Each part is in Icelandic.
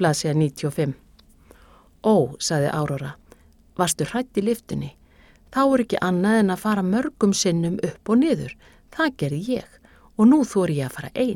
Blaðsíða 95. Ó, sagði Áróra, varstu hrædd í lyftunni? Þá ekki annað en að fara mörgum sinnum upp og niður. Það gerði ég og nú þori ég að fara ein.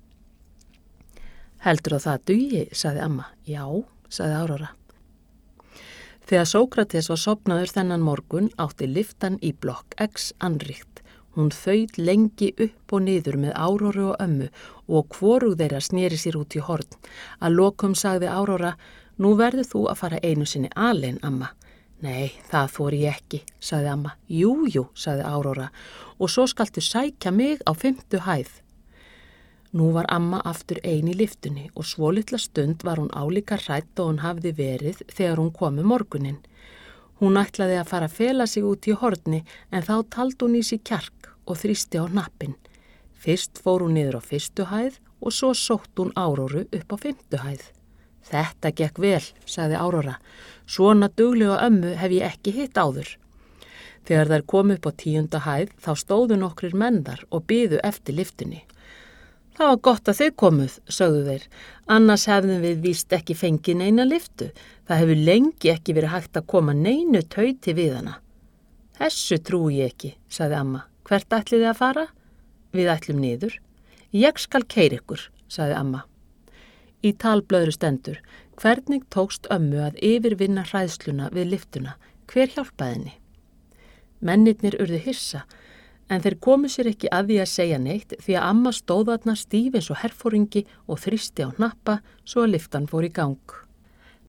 Heldur það dugi, sagði amma. Já, sagði Áróra. Þegar Sókrates var sofnaður þennan morgun átti lyftan í blokk X anríkt. Hún þaut lengi upp og niður með Áróru og ömmu og hvorug þeirra sneri sér út í horn. Að lokum sagði Áróra, nú verður þú að fara einu sinni alein, amma. Nei, það þori ég ekki, sagði amma. Jú, sagði Áróra, og svo skaltu sækja mig á 5. hæð. Nú var amma aftur ein í lyftunni og svo litla stund var hún álíka hrædd og hún hafði verið þegar hún kom morguninn. Hún ætlaði að fara að fela sig út í horni en þá taldi hún í sig kjark og þrýsti á hnappinn. Fyrst fór hún niður á 1. hæð og svo sótt hún Áróru upp á 5. hæð. Þetta gekk vel, sagði Áróra. Svona duglega ömmu hef ég ekki hitt áður. Þegar þær komu upp á 10. hæð þá stóðu nokkrir menn þar og biðu eftir lyftunni. Það var gott að þið komuð, sögðu þeir. Annars hefðum við víst ekki fengið neina lyftu. Það hefur lengi ekki verið hægt að koma neinu tauti við hana. Þessu trúi ég ekki, sagði amma. Hvert ætlið þið að fara? Við ætlum niður. Ég skal keyra ykkur, sagði amma. Í talblöðru stendur, hvernig tókst ömmu að yfirvinna hræðsluna við lyftuna? Hver hjálpaði henni? Mennirnir urðu hissa, en þeir komu sér ekki að því að segja neitt því að amma stóð þarna stíf eins og herforingi og þrýsti á hnappa svo að lyftan fór í gang.